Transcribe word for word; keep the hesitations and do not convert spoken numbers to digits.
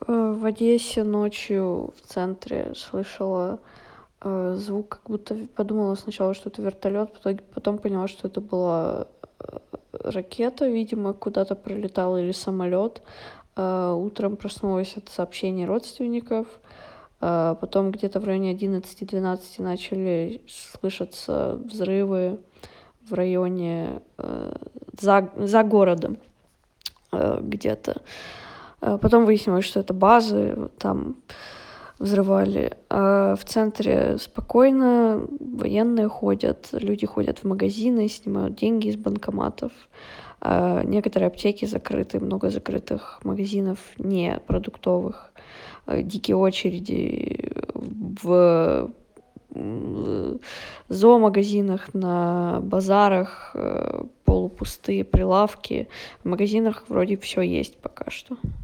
Э, в Одессе ночью в центре слышала, э, звук, как будто в подумала сначала, что это вертолет, в итоге потом поняла, что это была, э, ракета, видимо, куда-то пролетала или самолет. Э, утром проснулась от сообщений родственников. Э, потом где-то в районе одиннадцати-двенадцати начали слышаться взрывы в районе, э, за за городом, э, где-то. Э, потом выяснилось, что это базы, вот там взрывали. А в центре спокойно, военные ходят, люди ходят в магазины, снимают деньги из банкоматов. А некоторые аптеки закрыты, много закрытых магазинов не продуктовых. Э, дикие очереди в м, зоомагазинах, на базарах, э, полупустые прилавки. В магазинах вроде все есть пока что.